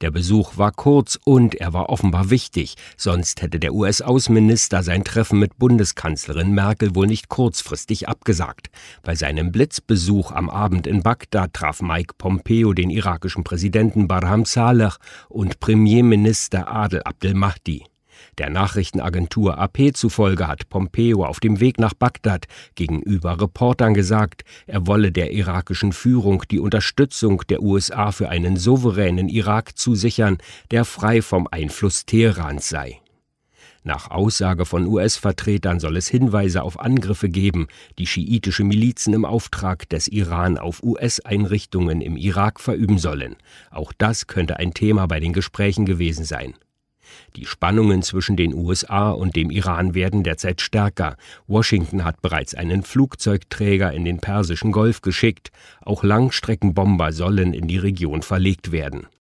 Der Besuch war kurz und er war offenbar wichtig, sonst hätte der US-Außenminister sein Treffen mit Bundeskanzlerin Merkel wohl nicht kurzfristig abgesagt. Bei seinem Blitzbesuch am Abend in Bagdad traf Mike Pompeo den irakischen Präsidenten Barham Saleh und Premierminister Adel Abdel Mahdi. Der Nachrichtenagentur AP zufolge hat Pompeo auf dem Weg nach Bagdad gegenüber Reportern gesagt, er wolle der irakischen Führung die Unterstützung der USA für einen souveränen Irak zusichern, der frei vom Einfluss Teherans sei. Nach Aussage von US-Vertretern soll es Hinweise auf Angriffe geben, die schiitische Milizen im Auftrag des Iran auf US-Einrichtungen im Irak verüben sollen. Auch das könnte ein Thema bei den Gesprächen gewesen sein. Die Spannungen zwischen den USA und dem Iran werden derzeit stärker. Washington hat bereits einen Flugzeugträger in den Persischen Golf geschickt. Auch Langstreckenbomber sollen in die Region verlegt werden.